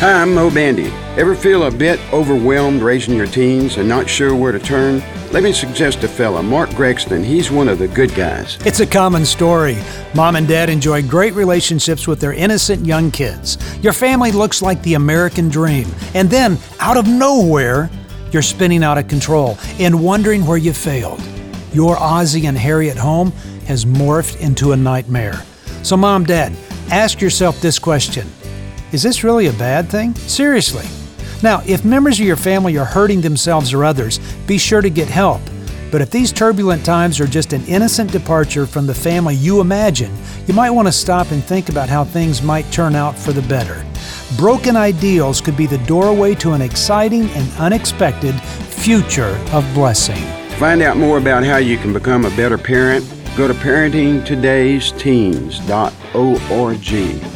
Hi, I'm Mo Bandy. Ever feel a bit overwhelmed raising your teens and not sure where to turn? Let me suggest a fella, Mark Gregston. He's one of the good guys. It's a common story. Mom and dad enjoy great relationships with their innocent young kids. Your family looks like the American dream. And then, out of nowhere, you're spinning out of control and wondering where you failed. Your Ozzie and Harriet home has morphed into a nightmare. So Mom, Dad, ask yourself this question. Is this really a bad thing? Seriously. Now, if members of your family are hurting themselves or others, be sure to get help. But if these turbulent times are just an innocent departure from the family you imagine, you might want to stop and think about how things might turn out for the better. Broken ideals could be the doorway to an exciting and unexpected future of blessing. Find out more about how you can become a better parent. Go to parentingtodaysteens.org.